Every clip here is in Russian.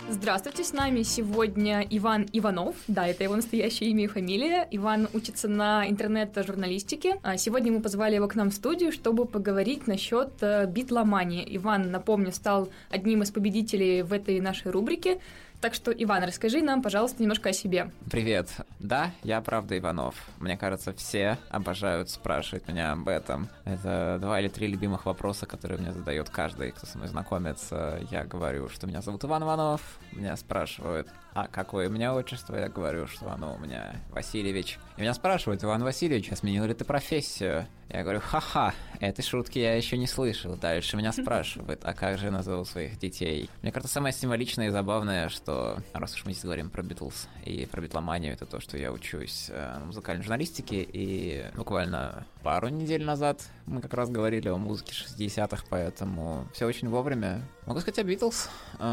Здравствуйте, с нами сегодня Иван Иванов. Да, это его настоящее имя и фамилия. Иван учится на интернет-журналистике. Сегодня мы позвали его к нам в студию, чтобы поговорить насчет битломании. Иван, напомню, стал одним из победителей в этой нашей рубрике. Так что, Иван, расскажи нам, пожалуйста, немножко о себе. Привет. Да, я правда Иванов. Мне кажется, все обожают спрашивать меня об этом. Это 2 или 3 любимых вопроса, которые мне задает каждый, кто со мной знакомится. Я говорю, что меня зовут Иван Иванов. Меня спрашивают, а какое у меня отчество? Я говорю, что оно у меня Васильевич. И меня спрашивают, Иван Васильевич, а сменил ли ты профессию? Я говорю, ха-ха, этой шутки я еще не слышал. Дальше меня спрашивают, а как же я назову своих детей? Мне кажется, самое символичное и забавное, что, раз уж мы здесь говорим про Битлз и про битломанию, это то, что я учусь на музыкальной журналистике, и буквально пару недель назад мы как раз говорили о музыке 60-х, поэтому все очень вовремя. Могу сказать о Битлз.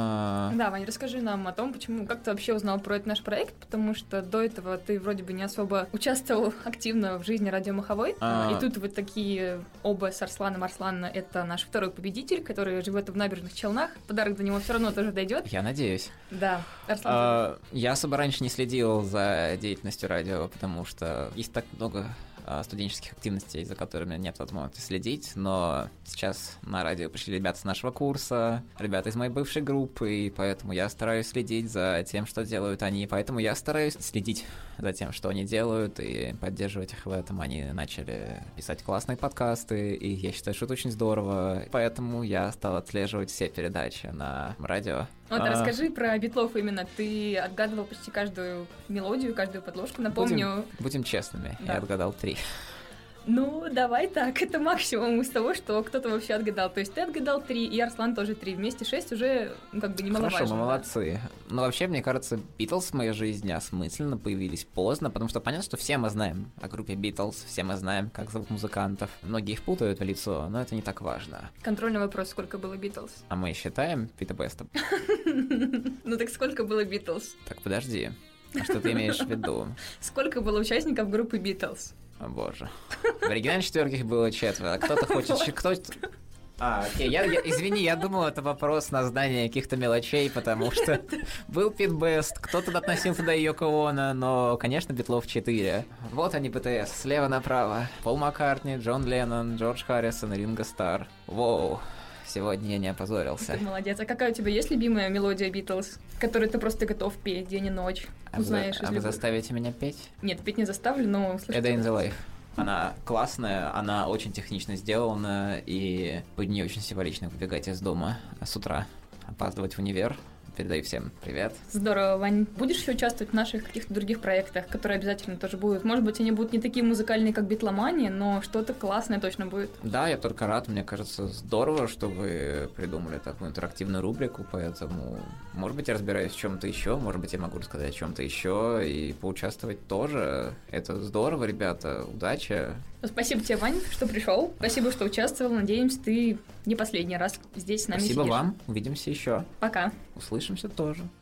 Да, Ваня, расскажи нам о том, как ты вообще узнал про этот наш проект, потому что до этого ты вроде бы не особо участвовал активно в жизни Радио Маховой, и тут вы такие оба с Арсланом. Арслан — это наш второй победитель, который живет в Набережных Челнах. Подарок до него все равно тоже дойдет. Я надеюсь. Да, Арслан. Я особо раньше не следил за деятельностью радио, потому что есть так много студенческих активностей, за которыми нет возможности следить, но сейчас на радио пришли ребята с нашего курса, ребята из моей бывшей группы, и поэтому я стараюсь следить за тем, что делают они, поэтому я стараюсь следить за тем, что они делают, и поддерживать их в этом. Они начали писать классные подкасты, и я считаю, что это очень здорово, поэтому я стал отслеживать все передачи на радио. Вот, расскажи про Битлов именно. Ты отгадывал почти каждую мелодию, каждую подложку, напомню. Будем честными, да. Я отгадал 3. Ну, давай так, это максимум из того, что кто-то вообще отгадал. То есть ты отгадал 3, и Арслан тоже 3. Вместе 6 уже немаловажно. Хорошо, мы молодцы. Но вообще, мне кажется, Битлз в моей жизни осмысленно появились поздно, потому что понятно, что все мы знаем о группе Битлз, все мы знаем, как зовут музыкантов. Многие их путают в лицо, но это не так важно. Контрольный вопрос, сколько было Битлз? А мы считаем Пита Беста? Ну так сколько было Битлз? Так, подожди. А что ты имеешь в виду? Сколько было участников группы Битлз? О боже. В оригинальной 4 их было 4. А кто-то хочет... Окей, извини, я думал, это вопрос на знание каких-то мелочей, потому что был Пит Бест, кто-то относил туда Йоко Оно, но, конечно, Битлов 4. Вот они, БТС, слева направо. Пол Маккартни, Джон Леннон, Джордж Харрисон, Ринго Старр. Воу. Сегодня я не опозорился. Ты молодец. А какая у тебя есть любимая мелодия Битлз, которую ты просто готов петь день и ночь? Узнаешь. Вы заставите меня петь? Нет, петь не заставлю, но услышите. A Day in the Life. Она классная, она очень технично сделана, и под нее очень символично выбегать из дома с утра, опаздывать в универ. Передаю всем привет. Здорово, Вань. Будешь еще участвовать в наших каких-то других проектах, которые обязательно тоже будут? Может быть, они будут не такие музыкальные, как битломания, но что-то классное точно будет. Да, я только рад. Мне кажется, здорово, что вы придумали такую интерактивную рубрику, поэтому, может быть, я разбираюсь в чем-то еще, может быть, я могу рассказать о чем-то еще и поучаствовать тоже. Это здорово, ребята. Удачи. Спасибо тебе, Вань, что пришел. Спасибо, что участвовал. Надеемся, ты не последний раз здесь с нами Спасибо сидишь. Вам. Увидимся еще. Пока. Услышимся тоже.